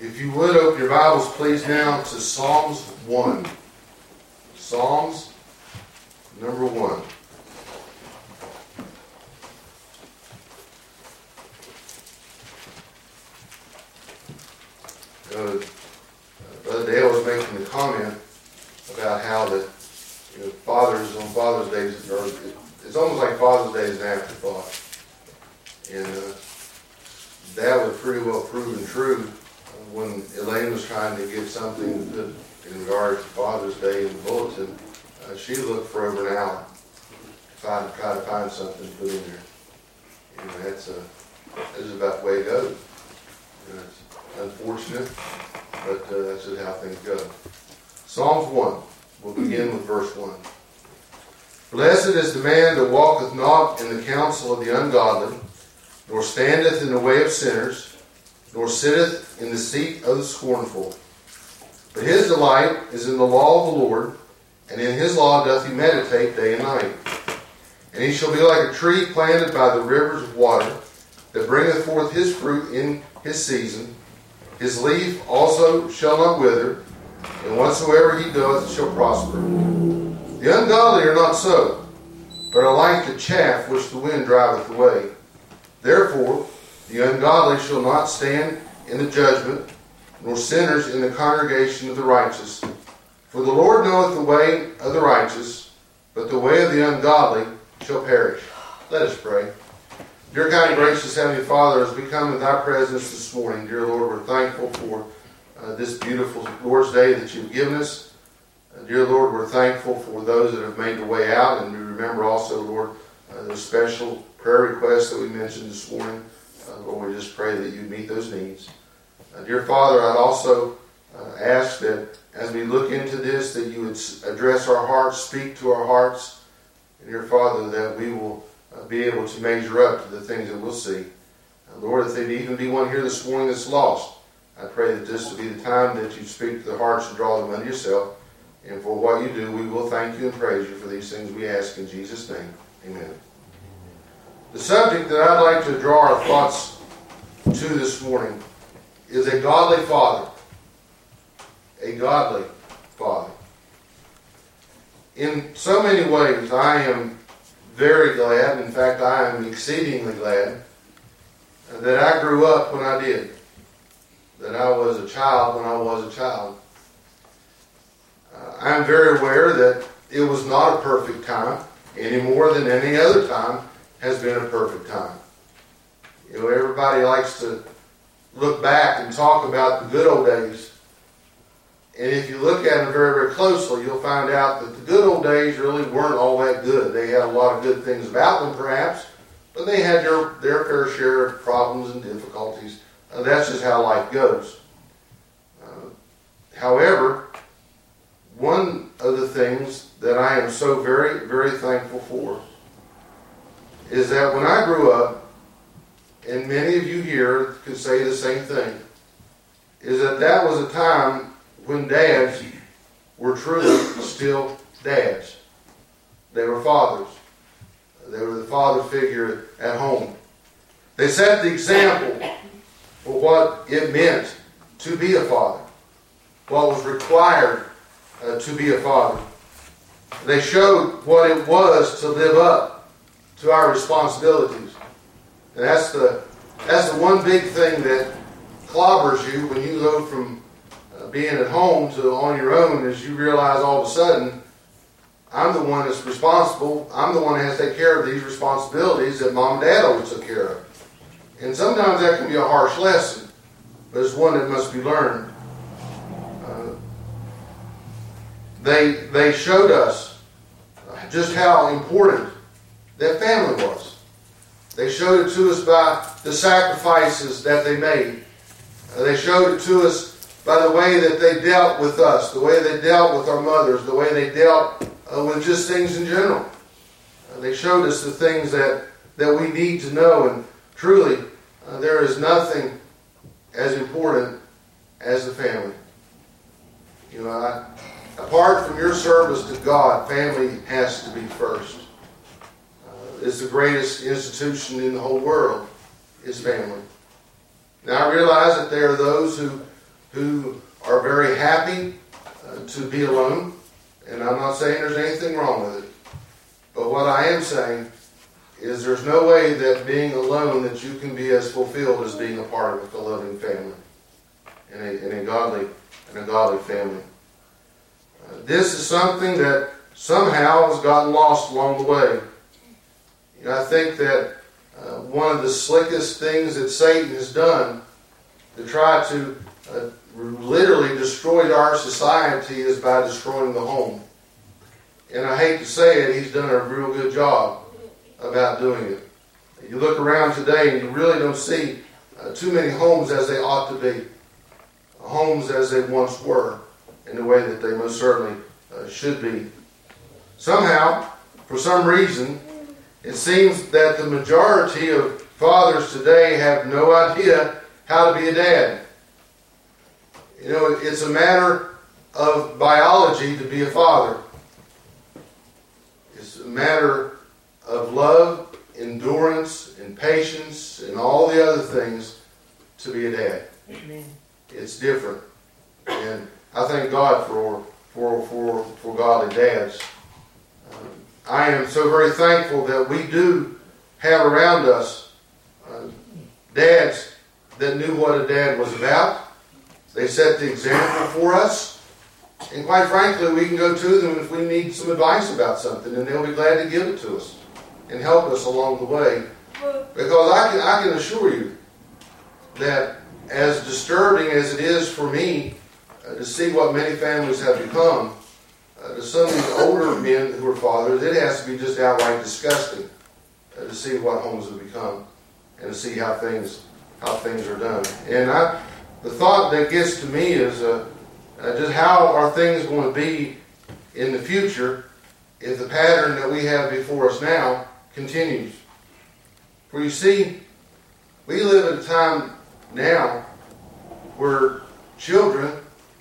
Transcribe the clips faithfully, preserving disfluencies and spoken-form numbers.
If you would, open your Bibles, please, now to Psalms one. Psalms number one. Uh, Brother Dale was making the comment about how that, you know, fathers on Father's Day, or it's almost like Father's Day is an afterthought. And uh, that was pretty well proven true when Elaine was trying to get something that, in regards to Father's Day in the bulletin. Uh, she looked for over an hour to try to, try to find something to put in there. You know, that's, uh, that's about the way it goes. You know, it's unfortunate, but uh, that's just how things go. Psalms one. We'll begin with verse one. Blessed is the man that walketh not in the counsel of the ungodly, nor standeth in the way of sinners, nor sitteth in the seat of the scornful. But his delight is in the law of the Lord, and in his law doth he meditate day and night. And he shall be like a tree planted by the rivers of water, that bringeth forth his fruit in his season. His leaf also shall not wither, and whatsoever he doeth shall prosper. The ungodly are not so, but are like the chaff which the wind driveth away. Therefore the ungodly shall not stand in the judgment, nor sinners in the congregation of the righteous. For the Lord knoweth the way of the righteous, but the way of the ungodly shall perish. Let us pray. Dear kind and gracious Heavenly Father, as we come in thy presence this morning, dear Lord, we're thankful for uh, this beautiful Lord's Day that you've given us. Uh, dear Lord, we're thankful for those that have made the way out, and we remember also, Lord, uh, the special prayer requests that we mentioned this morning. Uh, Lord, we just pray that you meet those needs. Uh, dear Father, I'd also uh, ask that as we look into this, that you would address our hearts, speak to our hearts, and dear Father, that we will uh, be able to measure up to the things that we'll see. Uh, Lord, if there even be one here this morning that's lost, I pray that this will be the time that you speak to the hearts and draw them unto yourself. And for what you do, we will thank you and praise you for these things we ask in Jesus' name. Amen. The subject that I'd like to draw our thoughts to this morning is a godly father. A godly father. In so many ways, I am very glad, in fact, I am exceedingly glad that I grew up when I did. That I was a child when I was a child. Uh, I'm very aware that it was not a perfect time, any more than any other time has been a perfect time. You know, everybody likes to look back and talk about the good old days. And if you look at them very, very closely, you'll find out that the good old days really weren't all that good. They had a lot of good things about them, perhaps, but they had their, their fair share of problems and difficulties. Uh, that's just how life goes. Uh, however, one of the things that I am so very, very thankful for is that when I grew up, and many of you here could say the same thing, is that that was a time when dads were truly still dads. They were fathers. They were the father figure at home. They set the example for what it meant to be a father, what was required uh, to be a father. They showed what it was to live up to our responsibilities. And that's the that's the one big thing that clobbers you when you go from uh, being at home to on your own, is you realize all of a sudden, I'm the one that's responsible. I'm the one that has to take care of these responsibilities that mom and dad always took care of. And sometimes that can be a harsh lesson, but it's one that must be learned. Uh, they they showed us just how important that family was. They showed it to us by the sacrifices that they made. Uh, they showed it to us by the way that they dealt with us, the way they dealt with our mothers, the way they dealt uh, with just things in general. Uh, they showed us the things that, that we need to know, and truly, uh, there is nothing as important as the family. You know, I, apart from your service to God, family has to be first. Is the greatest institution in the whole world, is family. Now I realize that there are those who who are very happy uh, to be alone. And I'm not saying there's anything wrong with it. But what I am saying is there's no way that being alone that you can be as fulfilled as being a part of a loving family. In a, in a godly, in a godly family. Uh, this is something that somehow has gotten lost along the way. You know, I think that uh, one of the slickest things that Satan has done to try to uh, literally destroy our society is by destroying the home. And I hate to say it, he's done a real good job about doing it. You look around today and you really don't see uh, too many homes as they ought to be. Homes as they once were, in the way that they most certainly uh, should be. Somehow, for some reason, it seems that the majority of fathers today have no idea how to be a dad. You know, it's a matter of biology to be a father. It's a matter of love, endurance, and patience, and all the other things to be a dad. Amen. It's different. And I thank God for for for, for godly dads. Um, I am so very thankful that we do have around us uh, dads that knew what a dad was about. They set the example for us. And quite frankly, we can go to them if we need some advice about something, and they'll be glad to give it to us and help us along the way. Because I can, I can assure you that as disturbing as it is for me uh, to see what many families have become, uh, to some of these older men who are fathers, it has to be just outright disgusting uh, to see what homes have become and to see how things how things are done. And I, the thought that gets to me is uh, uh, just how are things going to be in the future if the pattern that we have before us now continues. For you see, we live at a time now where children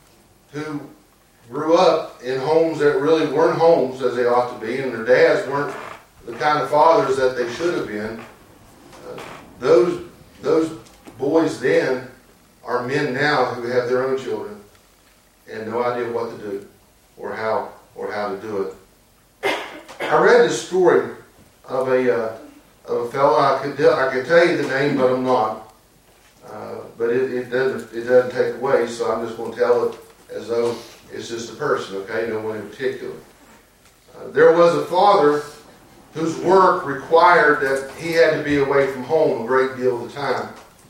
who grew up in homes that really weren't homes as they ought to be, and their dads weren't the kind of fathers that they should have been, uh, those those boys then are men now who have their own children and no idea what to do or how or how to do it. I read this story of a uh, of a fellow. I could I could tell you the name, but I'm not. Uh, but it, it doesn't it doesn't take away, so I'm just going to tell it as though it's just a person, okay? No one in particular. Uh, there was a father whose work required that he had to be away from home a great deal of the time.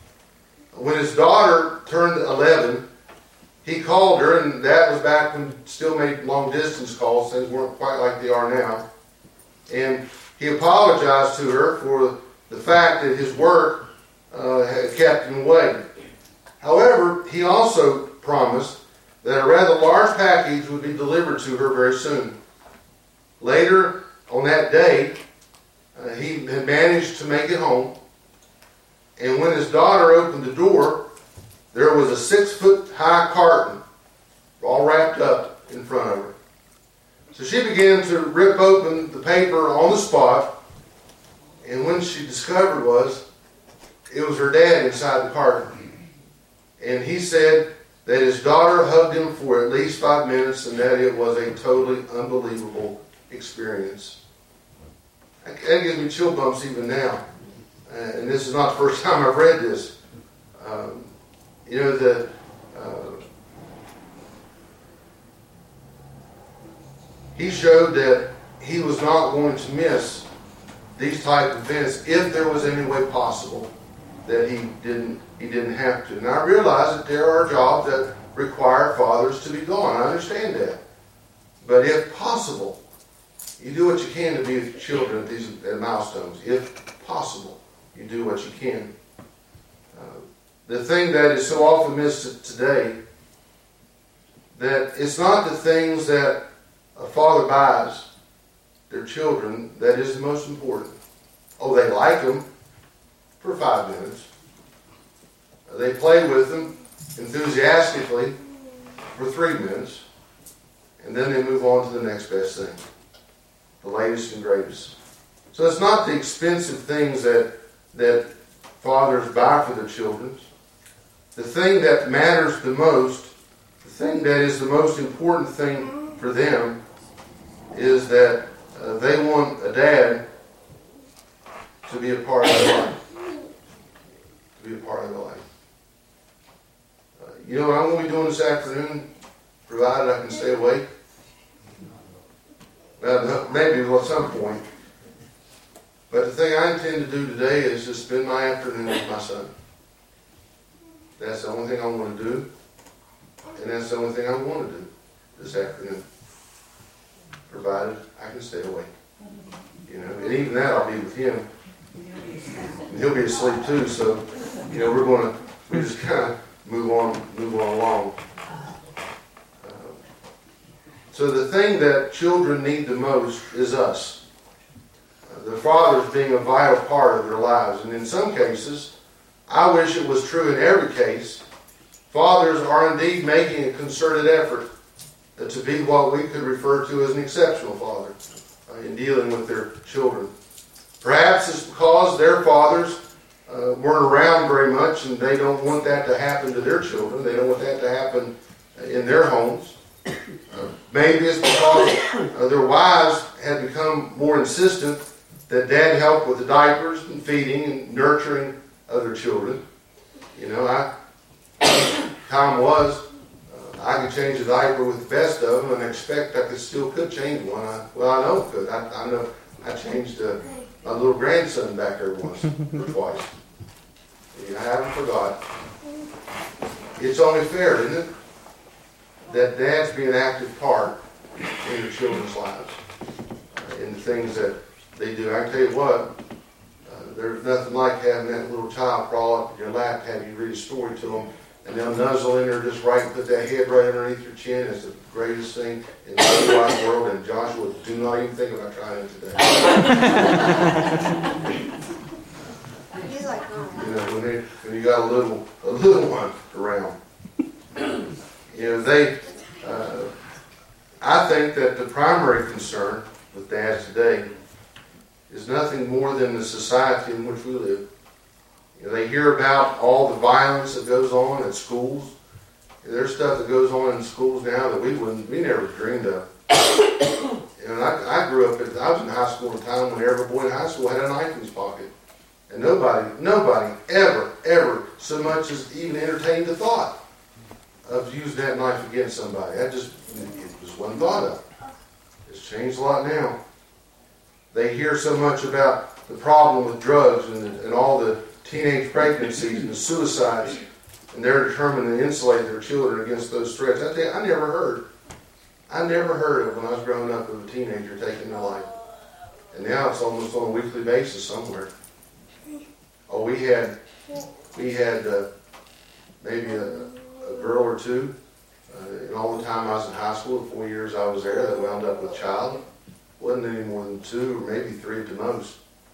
When his daughter turned eleven, he called her, and that was back when still made long distance calls. Things weren't quite like they are now. And he apologized to her for the fact that his work Uh, had kept him away. However, he also promised that a rather large package would be delivered to her very soon. Later on that day, uh, he had managed to make it home, and when his daughter opened the door, there was a six-foot-high carton all wrapped up in front of her. So she began to rip open the paper on the spot, and when she discovered was it was her dad inside the carton. And he said that his daughter hugged him for at least five minutes and that it was a totally unbelievable experience. That gives me chill bumps even now. And this is not the first time I've read this. Um, you know, the uh, he showed that he was not going to miss these type of events if there was any way possible that he didn't he didn't have to. And I realize that there are jobs that require fathers to be gone. I understand that. But if possible, you do what you can to be with children at these at milestones. If possible, you do what you can. Uh, the thing that is so often missed today, that it's not the things that a father buys their children that is the most important. Oh, they like them for five minutes. They play with them enthusiastically for three minutes. And then they move on to the next best thing. The latest and greatest. So it's not the expensive things that, that fathers buy for their children the thing that matters the most, the thing that is the most important thing for them, is that uh, they want a dad to be a part of their life. To be a part of their life. Uh, you know what I'm going to be doing this afternoon, provided I can stay awake? Well, maybe at some point. But the thing I intend to do today is just spend my afternoon with my son. That's the only thing I want to do. And that's the only thing I want to do this afternoon. Provided I can stay awake. You know, and even that I'll be with him. And he'll be asleep too, so, you know, we're going to, we just kind of move on, move on along. Uh, so the thing that children need the most is us. Uh, the fathers being a vital part of their lives. And in some cases, I wish it was true in every case, fathers are indeed making a concerted effort to be what we could refer to as an exceptional father uh, in dealing with their children. Perhaps it's because their fathers uh, weren't around very much and they don't want that to happen to their children. They don't want that to happen in their homes. Uh, maybe it's because uh, their wives had become more insistent that dad help with the diapers and feeding and nurturing other children. You know, I time was uh, I could change a diaper with the best of them and expect I could still could change one. I, well, I know I could. I, I know I changed a, a little grandson back there once or twice. You know, I haven't forgot. It's only fair, isn't it, that dads be an active part in your children's lives, uh, in the things that they do. I can tell you what. There's nothing like having that little child crawl up in your lap, have you read a story to them, and they'll nuzzle in there just right and put that head right underneath your chin. It's the greatest thing in the whole wide world, and Joshua, do not even think about trying it today. He's like, oh. You know, when, they, when you got a little, a little one around. You know, they, uh, I think that the primary concern with dads today is nothing more than the society in which we live. You know, they hear about all the violence that goes on at schools. There's stuff that goes on in schools now that we wouldn't, we never dreamed of. And I, I grew up, at, I was in high school at a time when every boy in high school had a knife in his pocket. And nobody, nobody ever, ever so much as even entertained the thought of using that knife against somebody. That just, it just wasn't thought of. It's changed a lot now. They hear so much about the problem with drugs and, and all the teenage pregnancies and the suicides, and they're determined to insulate their children against those threats. I tell you, I never heard. I never heard of when I was growing up of a teenager taking their life. And now it's almost on a weekly basis somewhere. Oh, we had we had uh, maybe a, a girl or two, uh, and all the time I was in high school, the four years I was there, that wound up with a child. Wasn't any more than two or maybe three at the most.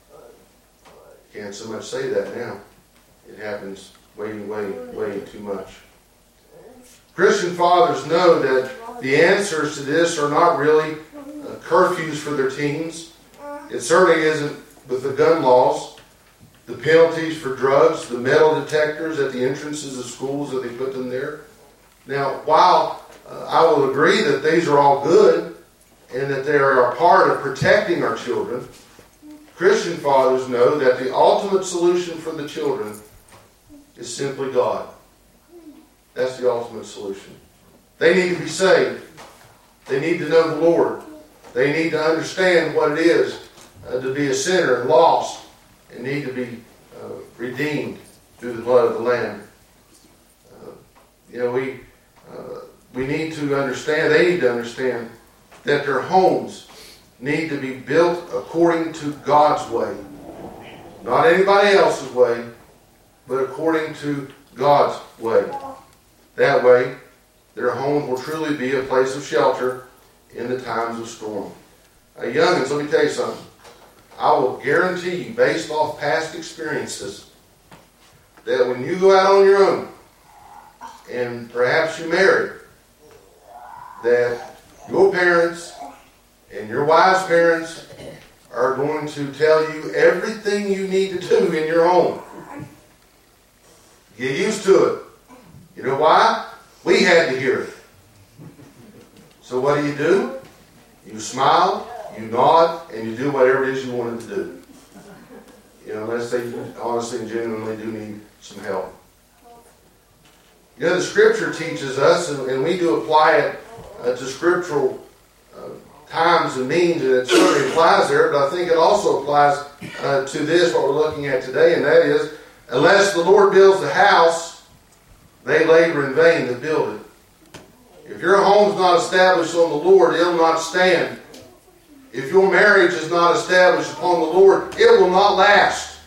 Can't so much say that now. It happens way, way, way too much. Christian fathers know that the answers to this are not really uh, curfews for their teens. It certainly isn't with the gun laws, the penalties for drugs, the metal detectors at the entrances of schools that they put them there. Now, while uh, I will agree that these are all good, and that they are a part of protecting our children, Christian fathers know that the ultimate solution for the children is simply God. That's the ultimate solution. They need to be saved. They need to know the Lord. They need to understand what it is uh, to be a sinner and lost and need to be uh, redeemed through the blood of the Lamb. Uh, you know, we uh, we need to understand, they need to understand that their homes need to be built according to God's way. Not anybody else's way, but according to God's way. That way, their home will truly be a place of shelter in the times of storm. Uh, youngins, let me tell you something. I will guarantee you, based off past experiences, that when you go out on your own, and perhaps you marry, that your parents and your wife's parents are going to tell you everything you need to do in your home. Get used to it. You know why? We had to hear it. So what do you do? You smile, you nod, and you do whatever it is you wanted to do. You know, unless they honestly and genuinely do need some help. You know, the Scripture teaches us, and, and we do apply it uh, to scriptural uh, times and means, and it certainly applies there, but I think it also applies uh, to this, what we're looking at today, and that is, unless the Lord builds the house, they labor in vain that build it. If your home's not established on the Lord, it will not stand. If your marriage is not established upon the Lord, it will not last.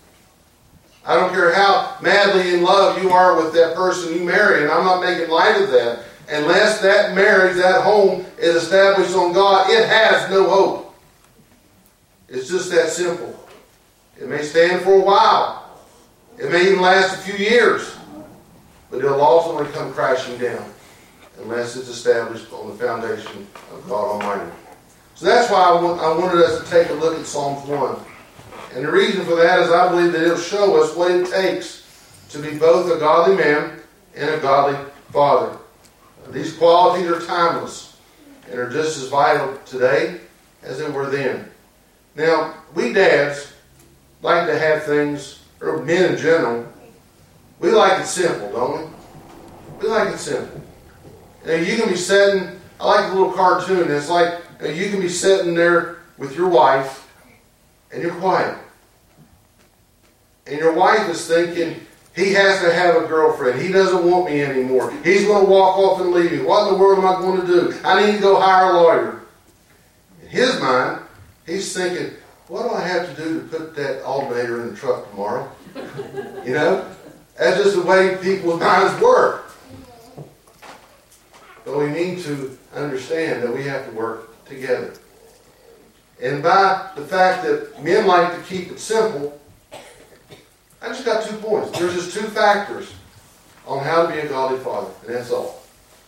I don't care how madly in love you are with that person you marry, and I'm not making light of that. Unless that marriage, that home is established on God, it has no hope. It's just that simple. It may stand for a while. It may even last a few years. But it'll ultimately come crashing down unless it's established on the foundation of God Almighty. So that's why I, want, I wanted us to take a look at Psalms one. And the reason for that is I believe that it'll show us what it takes to be both a godly man and a godly father. These qualities are timeless and are just as vital today as they were then. Now, we dads like to have things, or men in general, we like it simple, don't we? We like it simple. You know, you can be sitting, I like the little cartoon, it's like you know, you can be sitting there with your wife and you're quiet. And your wife is thinking, he has to have a girlfriend. He doesn't want me anymore. He's going to walk off and leave me. What in the world am I going to do? I need to go hire a lawyer. In his mind, he's thinking, what do I have to do to put that alternator in the truck tomorrow? You know? That's just the way people's minds work. But we need to understand that we have to work together. And by the fact that men like to keep it simple, I just got two points. There's just two factors on how to be a godly father, and that's all.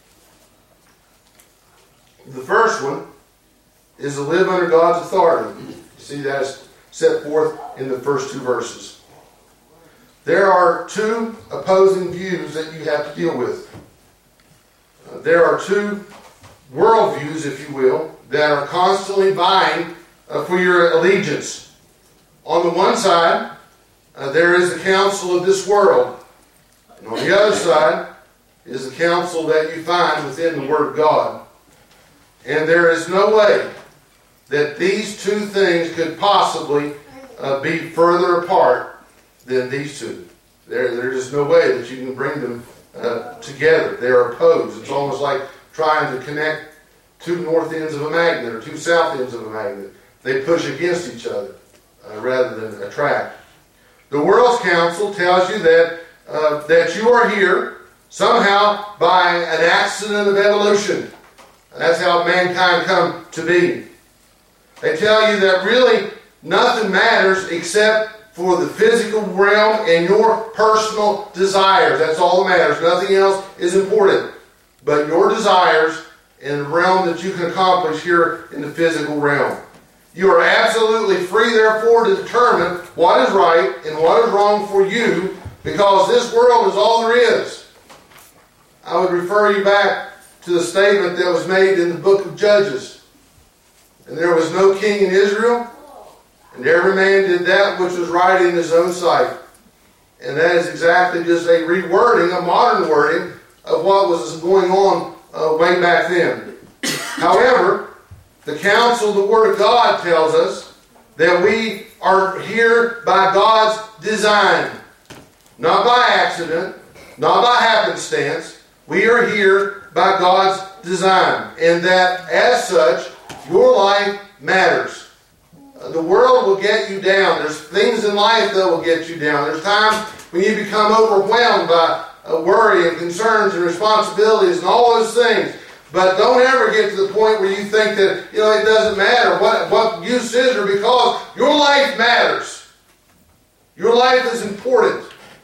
The first one is to live under God's authority. You see that's set forth in the first two verses. There are two opposing views that you have to deal with. Uh, there are two worldviews, if you will, that are constantly vying uh, for your allegiance. On the one side, Uh, there is the counsel of this world. And on the other side is the counsel that you find within the Word of God. And there is no way that these two things could possibly uh, be further apart than these two. There, there's just no way that you can bring them uh, together. They are opposed. It's almost like trying to connect two north ends of a magnet or two south ends of a magnet. They push against each other uh, rather than attract. The world's counsel tells you that uh, that you are here somehow by an accident of evolution. That's how mankind come to be. They tell you that really nothing matters except for the physical realm and your personal desires. That's all that matters. Nothing else is important. But your desires in the realm that you can accomplish here in the physical realm. You are absolutely free, therefore, to determine what is right and what is wrong for you, because this world is all there is. I would refer you back to the statement that was made in the book of Judges. And there was no king in Israel, and every man did that which was right in his own sight. And that is exactly just a rewording, a modern wording, of what was going on uh, way back then. However, the counsel of the Word of God tells us that we are here by God's design. Not by accident, not by happenstance. We are here by God's design. And that, as such, your life matters. Uh, the world will get you down. There's things in life that will get you down. There's times when you become overwhelmed by uh, worry and concerns and responsibilities and all those things. But don't ever get to the point where you think that, you know, it doesn't matter what, what use is, or because your life matters. Your life is important.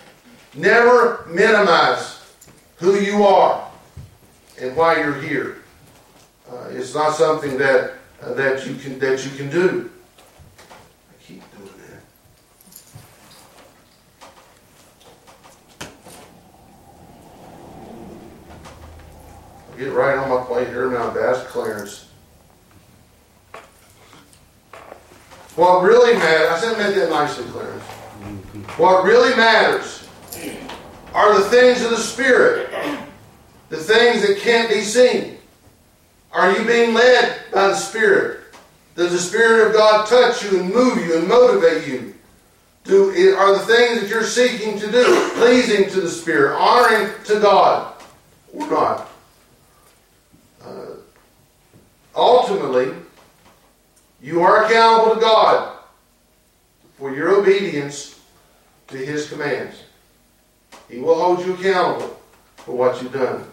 Never minimize who you are and why you're here. Uh, it's not something that uh, that you can that you can do. I keep doing that. Get it right on my plate here now, Pastor Clarence. What really matters, I said meant that nicely, Clarence. What really matters are the things of the Spirit, the things that can't be seen. Are you being led by the Spirit? Does the Spirit of God touch you and move you and motivate you? Do, are the things that you're seeking to do pleasing to the Spirit, honoring to God, or not? Uh, ultimately, you are accountable to God for your obedience to His commands. He will hold you accountable for what you've done.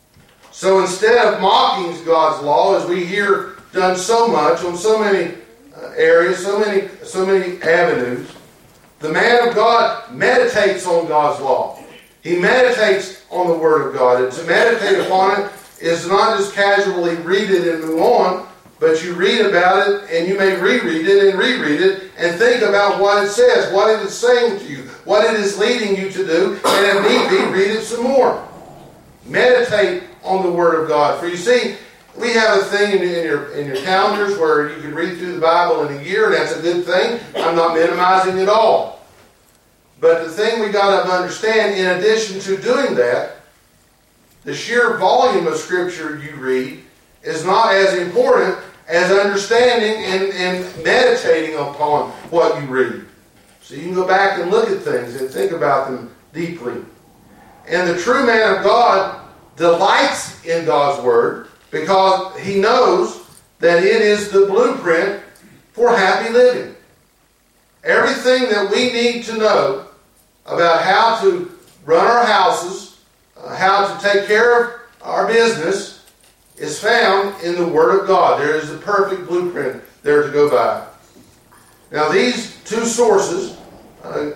So instead of mocking God's law, as we hear done so much on so many uh, areas, so many, so many avenues, the man of God meditates on God's law. He meditates on the Word of God. And to meditate upon it is not just casually read it and move on, but you read about it and you may reread it and reread it and think about what it says, what it is saying to you, what it is leading you to do, and if need be, read it some more. Meditate on the Word of God. For you see, we have a thing in, in your in your calendars where you can read through the Bible in a year, and that's a good thing. I'm not minimizing it all. But the thing we got to understand, in addition to doing that, the sheer volume of Scripture you read is not as important as understanding and, and meditating upon what you read. So you can go back and look at things and think about them deeply. And the true man of God delights in God's Word because he knows that it is the blueprint for happy living. Everything that we need to know about how to run our houses, uh, how to take care of our business, is found in the Word of God. There is the perfect blueprint there to go by. Now these two sources uh,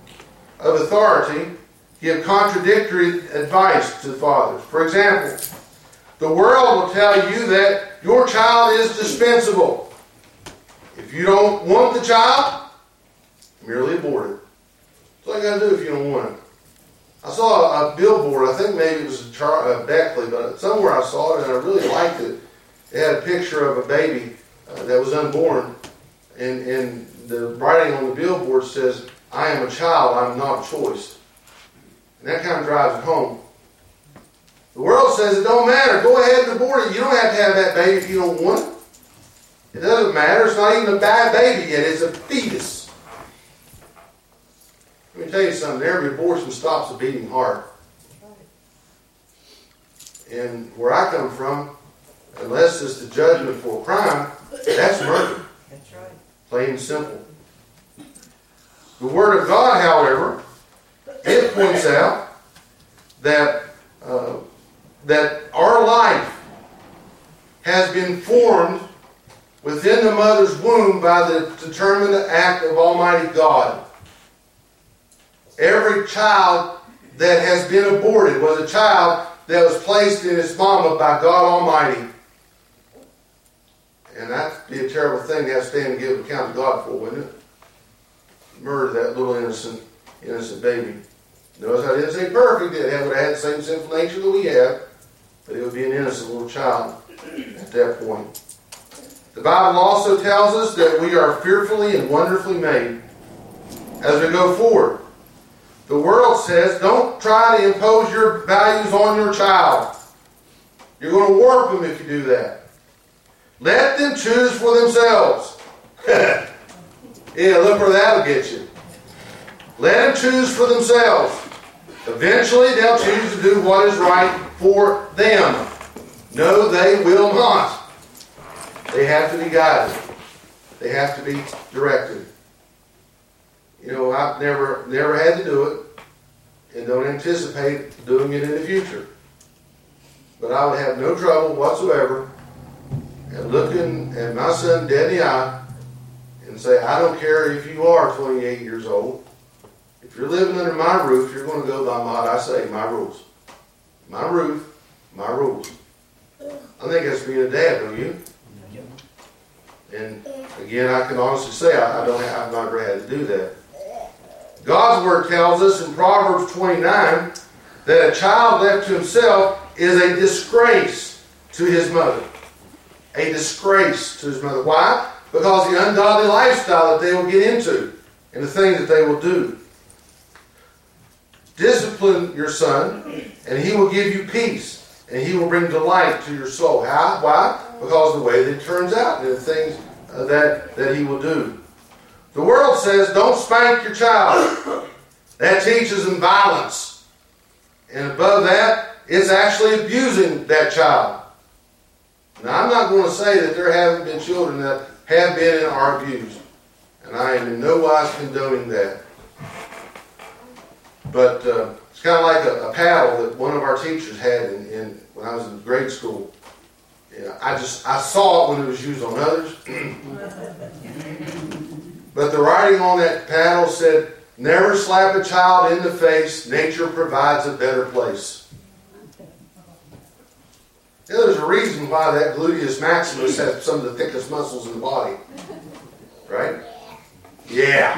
of authority give contradictory advice to fathers. For example, the world will tell you that your child is dispensable. If you don't want the child, merely abort it. That's all you got to do if you don't want it. I saw a, a billboard, I think maybe it was Char- uh, Beckley, but somewhere I saw it and I really liked it. It had a picture of a baby uh, that was unborn, and, and the writing on the billboard says, "I am a child, I'm not a choice." And that kind of drives it home. The world says it don't matter. Go ahead and abort it. You don't have to have that baby if you don't want it. It doesn't matter. It's not even a bad baby yet. It's a fetus. Let me tell you something. Every abortion stops a beating heart. And where I come from, unless it's the judgment for a crime, that's murder. That's right. Plain and simple. The Word of God, however, it points out that uh, that our life has been formed within the mother's womb by the determined act of Almighty God. Every child that has been aborted was a child that was placed in its mama by God Almighty. And that'd be a terrible thing to have to stand and give account to God for, wouldn't it? Murder that little innocent, innocent baby. Notice I didn't say perfect. It would have had the same sinful nature that we have, but it would be an innocent little child at that point. The Bible also tells us that we are fearfully and wonderfully made as we go forward. The world says, don't try to impose your values on your child. You're going to warp them if you do that. Let them choose for themselves. Yeah, look where that'll get you. Let them choose for themselves. Eventually, they'll choose to do what is right for them. No, they will not. They have to be guided. They have to be directed. You know, I've never, never had to do it, and don't anticipate doing it in the future. But I would have no trouble whatsoever at looking at my son dead in the eye and say, I don't care if you are twenty-eight years old. If you're living under my roof, you're going to go by what I say, my rules. My roof, my rules. I think that's being a dad, don't you? And again, I can honestly say I, I don't have, I've never had to do that. God's Word tells us in Proverbs twenty-nine that a child left to himself is a disgrace to his mother. A disgrace to his mother. Why? Because the ungodly lifestyle that they will get into and the things that they will do. Discipline your son, and he will give you peace, and he will bring delight to your soul. How? Why? Because of the way that it turns out and the things uh, that, that he will do. The world says, don't spank your child. That teaches them violence. And above that, it's actually abusing that child. Now, I'm not going to say that there haven't been children that have been and are abused. And I am in no wise condoning that. But uh, it's kind of like a, a paddle that one of our teachers had in, in when I was in grade school. Yeah, I just I saw it when it was used on others. But the writing on that paddle said, never slap a child in the face. Nature provides a better place. You know, there's a reason why that gluteus maximus has some of the thickest muscles in the body. Right? Yeah.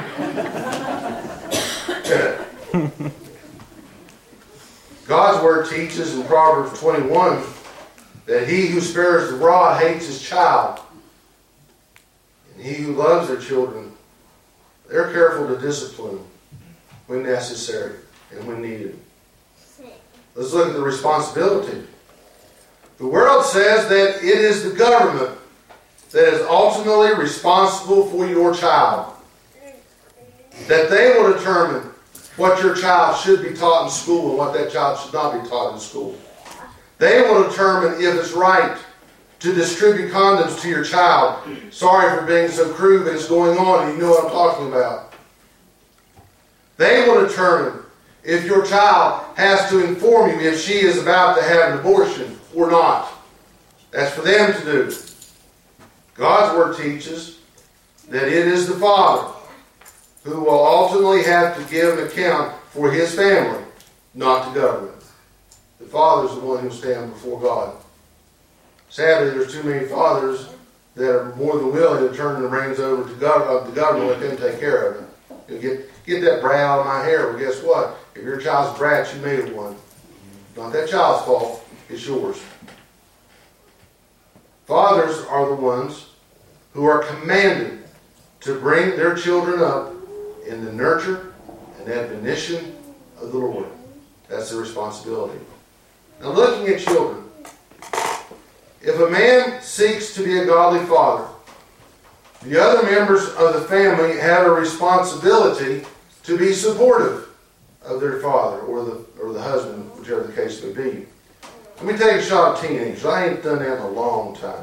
God's Word teaches in Proverbs twenty-one that he who spares the rod hates his child. And he who loves their children, they're careful to discipline them when necessary and when needed. Let's look at the responsibility. The world says that it is the government that is ultimately responsible for your child. That they will determine what your child should be taught in school and what that child should not be taught in school. They will determine if it's right to distribute condoms to your child. Sorry for being so crude, but it's going on and you know what I'm talking about. They will determine if your child has to inform you if she is about to have an abortion or not. That's for them to do. God's Word teaches that it is the father who will ultimately have to give an account for his family, not the government. The father is the one who stands before God. Sadly, there's too many fathers that are more than willing to turn the reins over to gov- the government and let them take care of it. You get, get that brat out of my hair. Well, guess what? If your child's a brat, you made one. Not that child's fault. It's yours. Fathers are the ones who are commanded to bring their children up in the nurture and admonition of the Lord. That's their responsibility. Now, looking at children, if a man seeks to be a godly father, the other members of the family have a responsibility to be supportive of their father or the or the husband, whichever the case may be. Let me take a shot at teenagers. I ain't done that in a long time.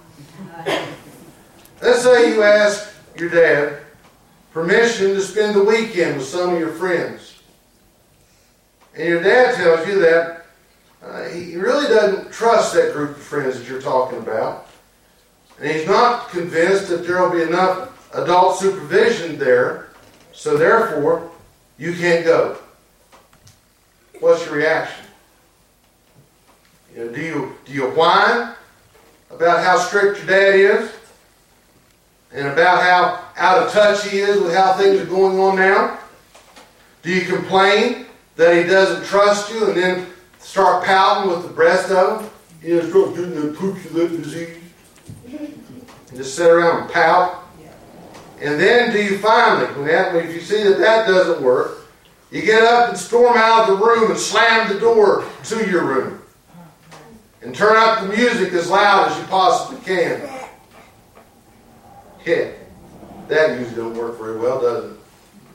Let's say you ask your dad permission to spend the weekend with some of your friends. And your dad tells you that uh, he really doesn't trust that group of friends that you're talking about. And he's not convinced that there will be enough adult supervision there, so therefore you can't go. What's your reaction? You know, do you do you whine about how strict your dad is? And about how out of touch he is with how things are going on now? Do you complain that he doesn't trust you and then start pouting with the rest of them? You know, start getting the poopy lip disease. And just sit around and pout. And then do you finally, when that, if you see that that doesn't work, you get up and storm out of the room and slam the door to your room. And turn up the music as loud as you possibly can. Yeah, that usually don't work very well, does it?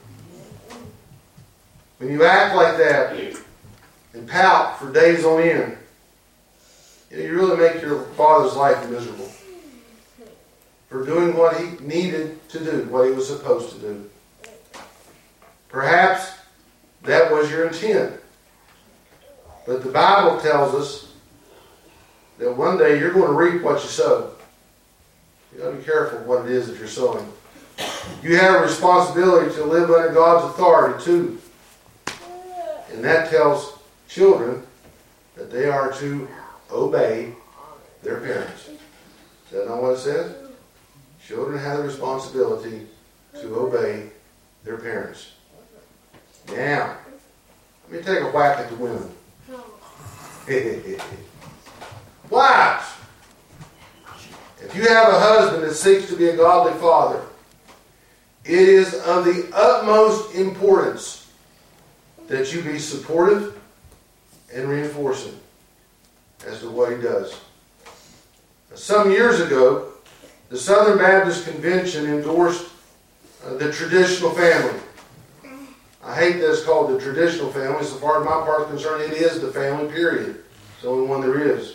When you act like that and pout for days on end, you really make your father's life miserable for doing what he needed to do, what he was supposed to do. Perhaps that was your intent. But the Bible tells us that one day you're going to reap what you sow. You've got to be careful what it is that you're sowing. You have a responsibility to live under God's authority too. And that tells children that they are to obey their parents. Is that not what it says? Children have the responsibility to obey their parents. Now, let me take a whack at the women. Wives, if you have a husband that seeks to be a godly father, it is of the utmost importance that you be supportive and reinforcing as to what he does. Some years ago, the Southern Baptist Convention endorsed uh, the traditional family. I hate that it's called the traditional family. So far as my part is concerned, it is the family, period. It's the only one there is.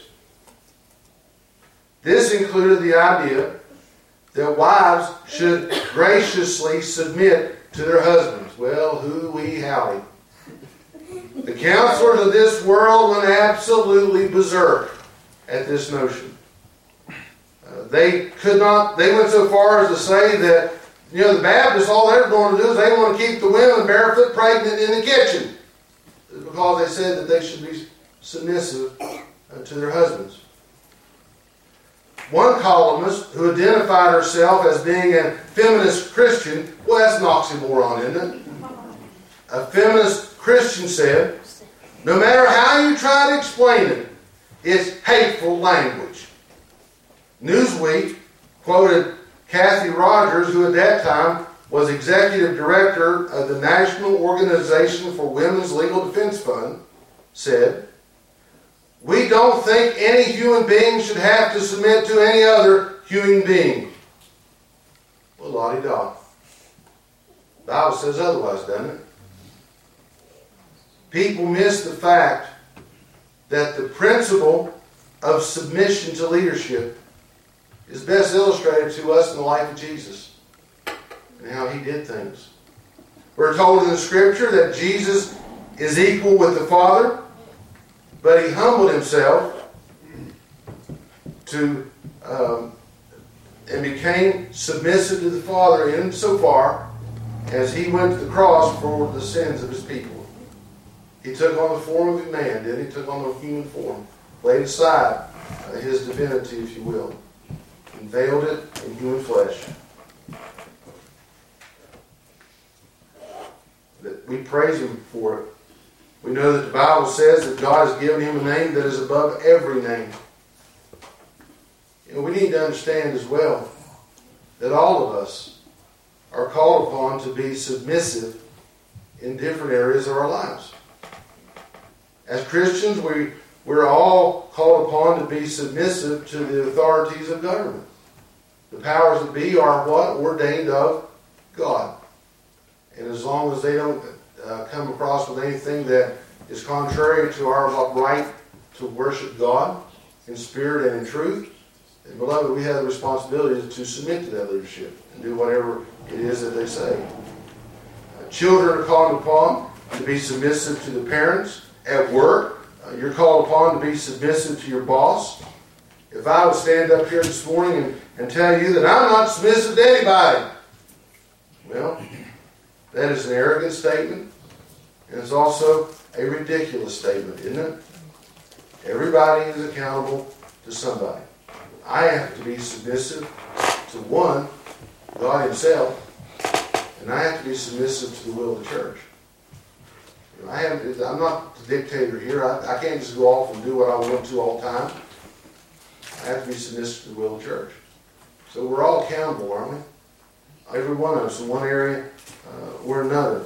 This included the idea that wives should graciously submit to their husbands. Well, hoo-wee howdy. The counselors of this world went absolutely berserk at this notion. Uh, they could not, they went so far as to say that, you know, the Baptists, all they're going to do is they want to keep the women barefoot pregnant in the kitchen. Because they said that they should be submissive uh, to their husbands. One columnist who identified herself as being a feminist Christian, well, that's an oxymoron, isn't it? A feminist Christian said, no matter how you try to explain it, it's hateful language. Newsweek quoted Kathy Rogers, who at that time was executive director of the National Organization for Women's Legal Defense Fund, said, "We don't think any human being should have to submit to any other human being." Well, la-di-da. The Bible says otherwise, doesn't it? People miss the fact that the principle of submission to leadership is best illustrated to us in the life of Jesus and how he did things. We're told in the Scripture that Jesus is equal with the Father, but he humbled himself to um, and became submissive to the Father insofar as he went to the cross for the sins of his people. He took on the form of a man, didn't he? He took on the human form, laid aside uh, his divinity, if you will, and veiled it in human flesh. That we praise him for it. We know that the Bible says that God has given him a name that is above every name. You know, we need to understand as well that all of us are called upon to be submissive in different areas of our lives. As Christians, we, we're all called upon to be submissive to the authorities of government. The powers that be are what? Ordained of God. And as long as they don't uh, come across with anything that is contrary to our right to worship God in spirit and in truth, then, beloved, we have the responsibility to submit to that leadership and do whatever it is that they say. Uh, children are called upon to be submissive to the parents. At work, uh, you're called upon to be submissive to your boss. If I would stand up here this morning and, and tell you that I'm not submissive to anybody, well, that is an arrogant statement, and it's also a ridiculous statement, isn't it? Everybody is accountable to somebody. I have to be submissive to one, God himself, and I have to be submissive to the will of the church. I have, I'm not the dictator here. I, I can't just go off and do what I want to all the time. I have to be submissive to the will of the church. So we're all accountable, aren't we? Every one of us in one area uh, or another.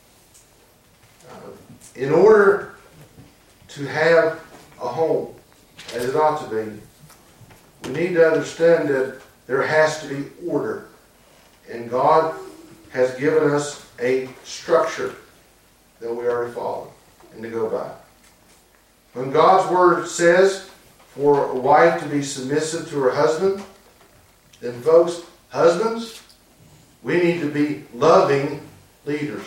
Uh, in order to have a home, as it ought to be, we need to understand that there has to be order. And God has given us a structure that we are to follow and to go by. When God's Word says for a wife to be submissive to her husband, then folks, husbands, we need to be loving leaders.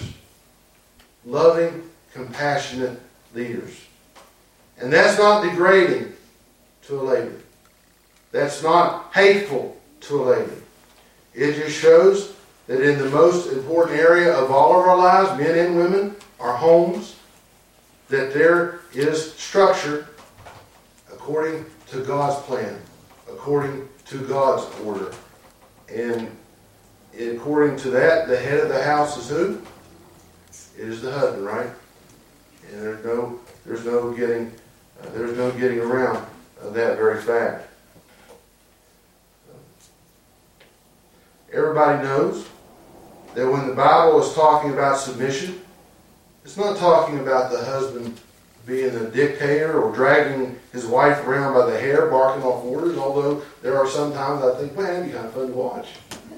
Loving, compassionate leaders. And that's not degrading to a lady. That's not hateful to a lady. It just shows that in the most important area of all of our lives, men and women, our homes, that there is structure according to God's plan, according to God's order. And according to that, the head of the house is who? It is the husband, right? And there's no, there's no getting Uh, there's no getting around uh, that very fact. Everybody knows that when the Bible is talking about submission, it's not talking about the husband being a dictator or dragging his wife around by the hair, barking off orders, although there are some times I think, man, it'd be kind of fun to watch.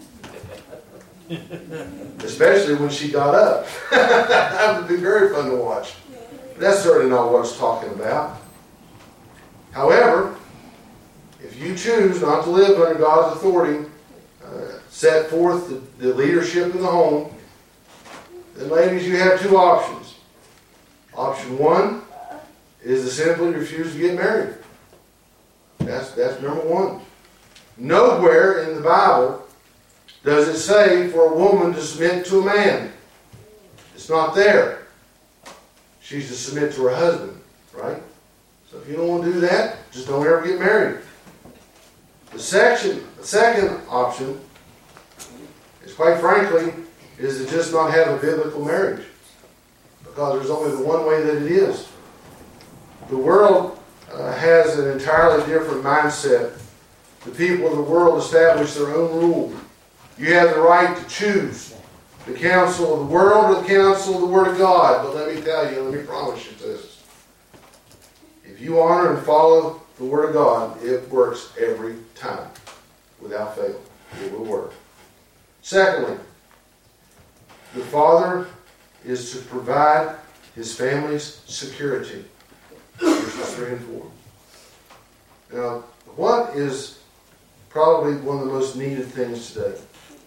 Especially when she got up. That would be very fun to watch. But that's certainly not what it's talking about. However, if you choose not to live under God's authority, uh, set forth the, the leadership in the home, then ladies, you have two options. Option one is to simply refuse to get married. That's, that's number one. Nowhere in the Bible does it say for a woman to submit to a man. It's not there. She's to submit to her husband, right? So if you don't want to do that, just don't ever get married. The section, the second option is, quite frankly, is to just not have a biblical marriage. Because there's only the one way that it is. The world uh, has an entirely different mindset. The people of the world establish their own rule. You have the right to choose the counsel of the world or the counsel of the Word of God. But let me tell you, let me promise you this. If you honor and follow the Word of God, it works every time. Without fail. It will work. Secondly, the father is to provide his family's security. Verses three and four. Now, what is probably one of the most needed things today?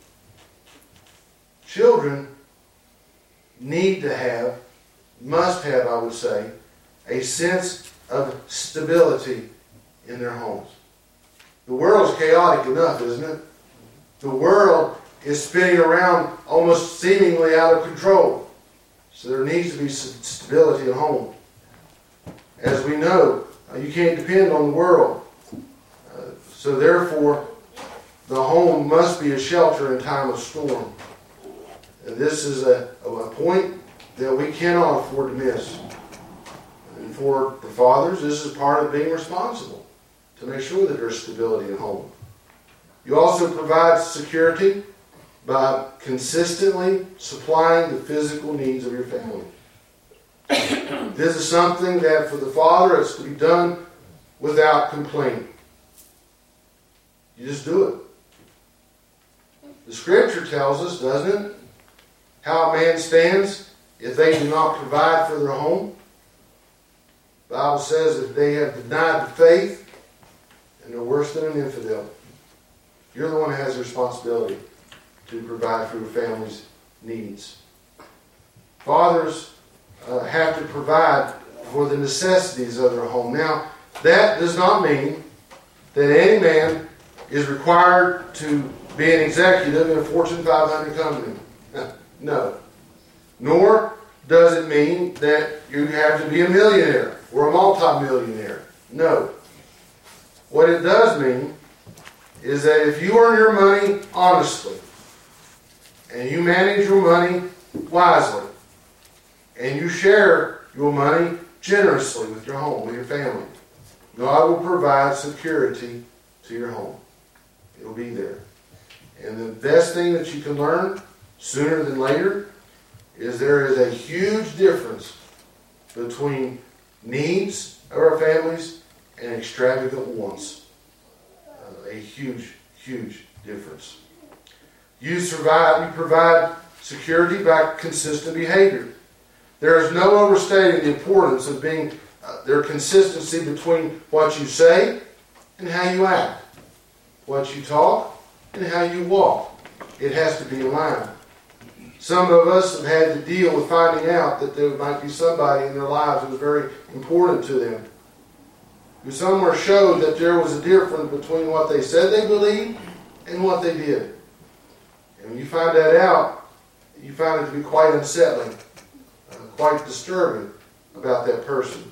Children need to have, must have, I would say, a sense of stability in their homes. The world's chaotic enough, isn't it? The world is spinning around almost seemingly out of control. So there needs to be some stability at home. As we know, uh, you can't depend on the world. Uh, so therefore, the home must be a shelter in time of storm. And this is a, a point that we cannot afford to miss. And for the fathers, this is part of being responsible, to make sure that there's stability at home. You also provide security by consistently supplying the physical needs of your family. This is something that for the father it's to be done without complaint. You just do it. The Scripture tells us, doesn't it, how a man stands if they do not provide for their home. The Bible says that they have denied the faith and they're worse than an infidel. You're the one who has the responsibility to provide for your family's needs. Fathers uh, have to provide for the necessities of their home. Now, that does not mean that any man is required to be an executive in a Fortune five hundred company. No. Nor does it mean that you have to be a millionaire or a multimillionaire. No. What it does mean is that if you earn your money honestly, and you manage your money wisely, and you share your money generously with your home, with your family, God will provide security to your home. It'll be there. And the best thing that you can learn sooner than later is there is a huge difference between needs of our families and extravagant wants. Uh, a huge, huge difference. You survive, you provide security by consistent behavior. There is no overstating the importance of being uh, their consistency between what you say and how you act, what you talk and how you walk. It has to be in line. Some of us have had to deal with finding out that there might be somebody in their lives who was very important to them, who somewhere showed that there was a difference between what they said they believed and what they did. And when you find that out, you find it to be quite unsettling, uh, quite disturbing about that person.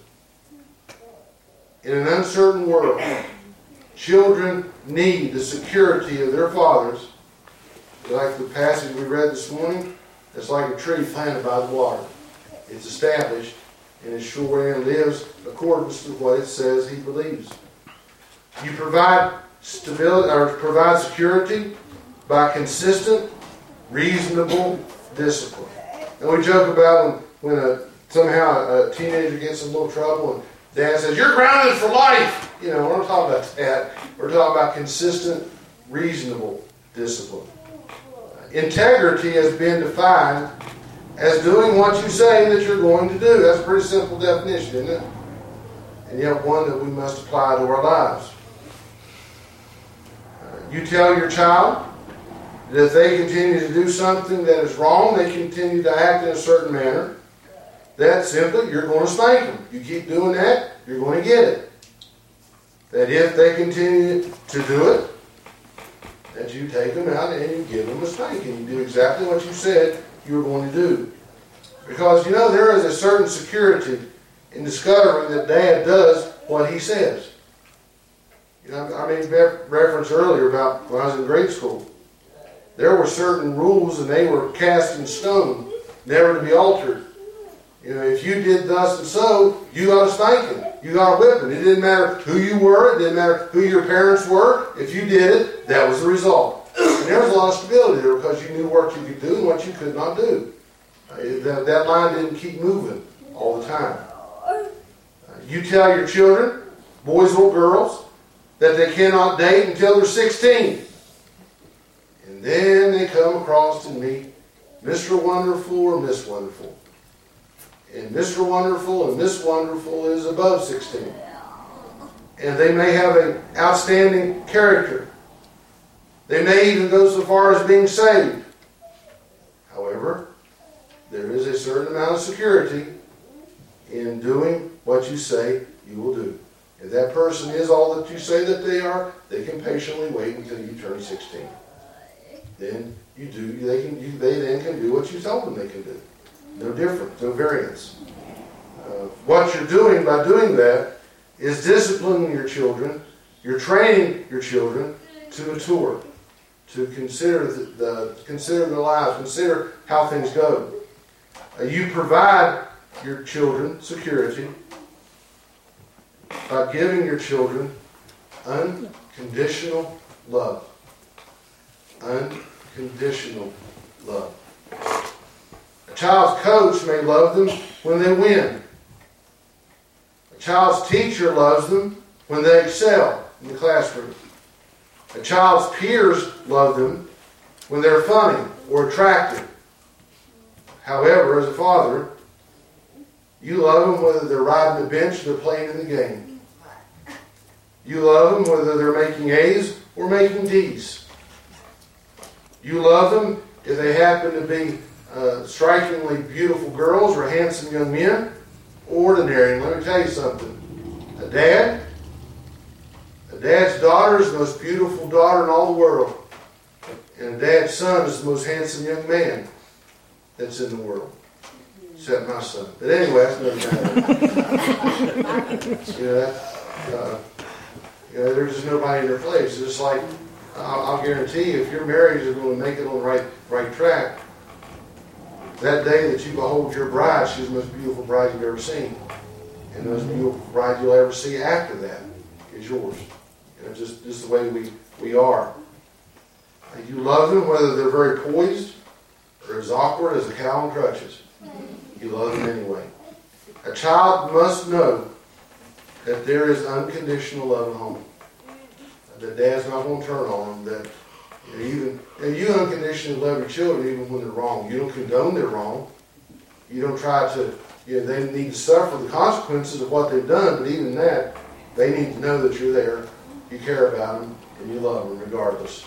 In an uncertain world, children need the security of their fathers. Like the passage we read this morning, it's like a tree planted by the water. It's established and is sure and lives according to what it says he believes. You provide stability or provide security by consistent, reasonable discipline. And we joke about when, when a, somehow a teenager gets in a little trouble and Dad says, "You're grounded for life." You know, we're not talking about that. We're talking about consistent, reasonable discipline. Integrity has been defined as doing what you say that you're going to do. That's a pretty simple definition, isn't it? And yet one that we must apply to our lives. Uh, you tell your child that if they continue to do something that is wrong, they continue to act in a certain manner, that simply you're going to spank them. You keep doing that, you're going to get it. That if they continue to do it, that you take them out and you give them a spanking. You do exactly what you said you were going to do. Because, you know, there is a certain security in discovering that Dad does what he says. You know, I made reference earlier about when I was in grade school. There were certain rules and they were cast in stone, never to be altered. You know, if you did thus and so, you got a spanking. You got a whipping. It didn't matter who you were. It didn't matter who your parents were. If you did it, that was the result. And there was a lot of stability there because you knew what you could do and what you could not do. Uh, that, that line didn't keep moving all the time. Uh, you tell your children, boys or girls, that they cannot date until they're sixteen. And then they come across and meet Mister Wonderful or Miss Wonderful. And Mister Wonderful and Miss Wonderful is above sixteen. And they may have an outstanding character. They may even go so far as being saved. However, there is a certain amount of security in doing what you say you will do. If that person is all that you say that they are, they can patiently wait until you turn sixteen. Then you do. They can. You, they then can do what you told them they can do. No difference. No variance. Uh, what you're doing by doing that is disciplining your children. You're training your children to mature, to consider the, the consider their lives, consider how things go. Uh, you provide your children security by giving your children unconditional love. Unconditional love. A child's coach may love them when they win. A child's teacher loves them when they excel in the classroom. A child's peers love them when they're funny or attractive. However, as a father, you love them whether they're riding the bench or they're playing in the game. You love them whether they're making A's or making D's. You love them if they happen to be uh, strikingly beautiful girls or handsome young men, or ordinary. And let me tell you something. A dad, a dad's daughter is the most beautiful daughter in all the world. And a dad's son is the most handsome young man that's in the world. Except my son. But anyway, that's another matter. you know, that, uh, you know, there's just nobody in their place. It's just like, I'll, I'll guarantee you, if your marriage is going to make it on the right, right track, that day that you behold your bride, she's the most beautiful bride you've ever seen. And the most beautiful bride you'll ever see after that is yours. You know, just, just the way we, we are. And you love them whether they're very poised or as awkward as a cow on crutches. You love them anyway. A child must know that there is unconditional love at home. That dad's not going to turn on them. That you know, even and you unconditionally love your children even when they're wrong. You don't condone their wrong. You don't try to. You know, they need to suffer the consequences of what they've done. But even that, they need to know that you're there. You care about them and you love them regardless.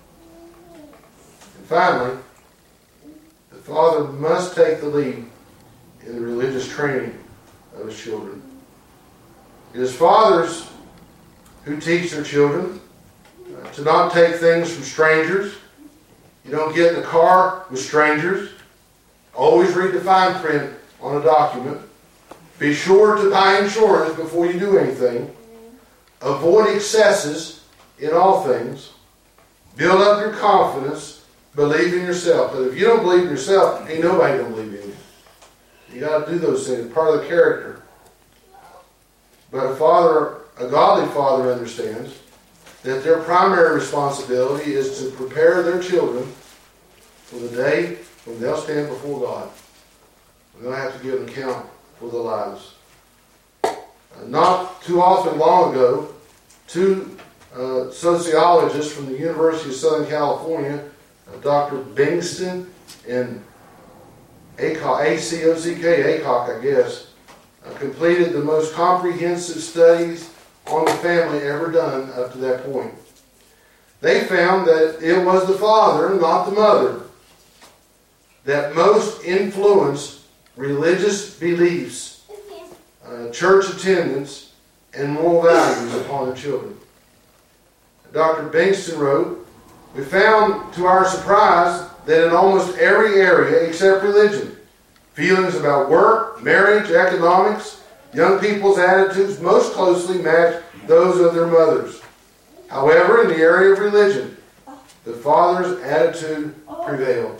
And finally, the father must take the lead in the religious training of his children. It is fathers who teach their children uh, to not take things from strangers. You don't get in a car with strangers. Always read the fine print on a document. Be sure to buy insurance before you do anything. Avoid excesses in all things. Build up your confidence. Believe in yourself. But if you don't believe in yourself, ain't nobody going to believe in you. You got to do those things. It's part of the character. But a father, a godly father understands that their primary responsibility is to prepare their children for the day when they'll stand before God. And they'll have to give an account for their lives. Uh, not too often long ago, two uh, sociologists from the University of Southern California, uh, Doctor Bingston and A C O C K, ACOC, I guess, uh, completed the most comprehensive studies on the family ever done up to that point. They found that it was the father, not the mother, that most influenced religious beliefs, uh, church attendance, and moral values upon the children. Doctor Bingston wrote, "We found, to our surprise, that in almost every area except religion, feelings about work, marriage, economics, young people's attitudes most closely match those of their mothers. However, in the area of religion, the father's attitude prevailed."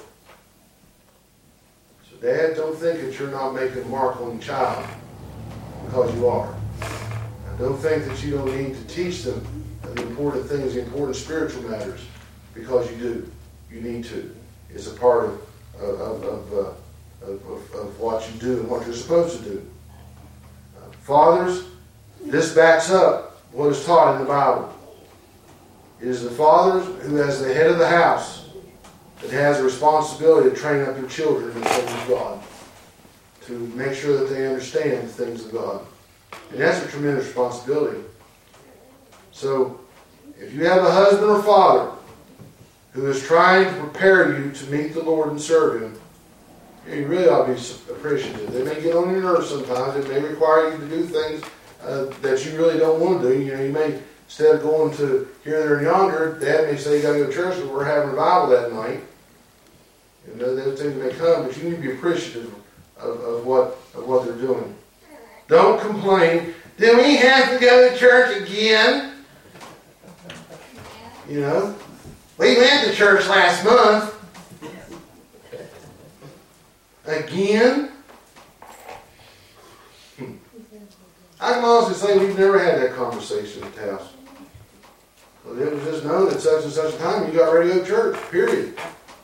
So, Dad, don't think that you're not making a mark on your child, because you are. And don't think that you don't need to teach them the important things, the important spiritual matters, because you do. You need to. It's a part of of, of, uh, of, of, of what you do and what you're supposed to do. Uh, fathers, this backs up what is taught in the Bible. It is the fathers who, as the head of the house, that has the responsibility to train up their children in the things of God, to make sure that they understand the things of God. And that's a tremendous responsibility. So, if you have a husband or father who is trying to prepare you to meet the Lord and serve Him, you really ought to be appreciative. They may get on your nerves sometimes. It may require you to do things uh, that you really don't want to do. You know, you may, instead of going to here, there, and yonder, Dad may say you got to go to church, but we're having revival that night. You know, those things may come, but you need to be appreciative of, of what of what they're doing. Don't complain. Do we have to go to church again? You know, we went to church last month. Again? Hmm. I can honestly say we've never had that conversation at the house. Well, it was just known at such and such a time you got ready to go to church, period.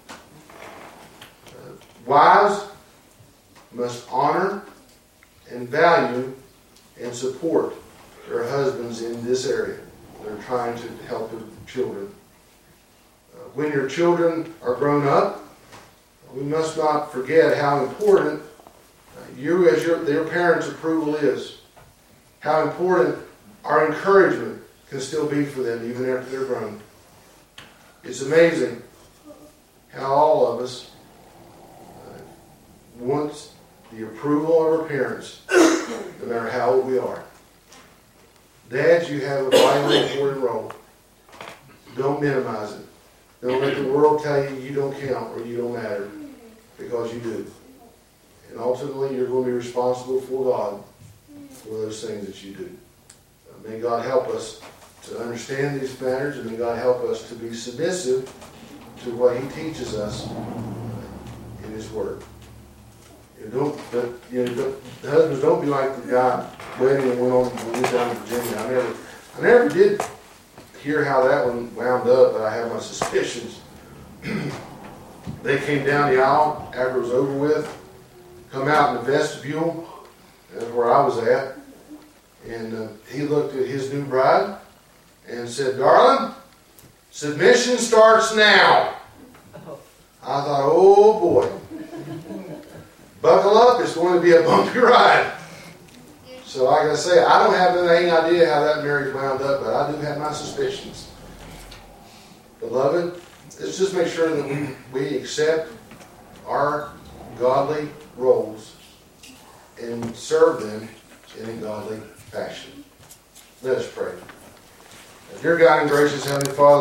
Uh, wives must honor and value and support their husbands in this area. They're trying to help their children. Uh, when your children are grown up, we must not forget how important uh, you as your, their parents' approval is. How important our encouragement can still be for them even after they're grown. It's amazing how all of us uh, want the approval of our parents no matter how old we are. Dads, you have a vitally important role. Don't minimize it. Don't let the world tell you you don't count or you don't matter, because you do. And ultimately, you're going to be responsible for God for those things that you do. Uh, may God help us to understand these matters, and may God help us to be submissive to what He teaches us in His Word. You don't, but, you know, don't, the husbands, don't be like the guy wedding that went on when we went down to Virginia. I never, I never did hear how that one wound up, but I have my suspicions. They came down the aisle after it was over with, come out in the vestibule, that's where I was at, and uh, he looked at his new bride and said, "Darling, submission starts now." I thought, oh boy. Buckle up, it's going to be a bumpy ride. So like I say, I don't have any idea how that marriage wound up, but I do have my suspicions. Beloved, let's just make sure that we, we accept our godly roles and serve them in a godly fashion. Let us pray. Dear God and gracious Heavenly Father,